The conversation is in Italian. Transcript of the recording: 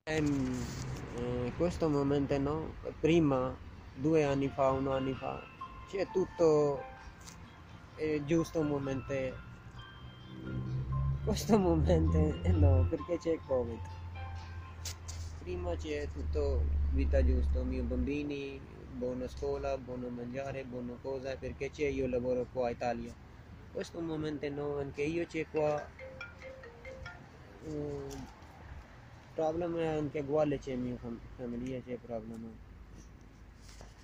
Questo momento no, prima, 2 anni fa, 1 anno fa, c'è tutto giusto un momento. Questo momento no, perché c'è Covid. Prima c'è tutto vita giusto, miei bambini, buona scuola, buono mangiare, buona cosa, perché c'è io lavoro qua in Italia. Questo momento no, anche io c'è qua, eh, problema è anche uguale, c'è mia famiglia, c'è problema.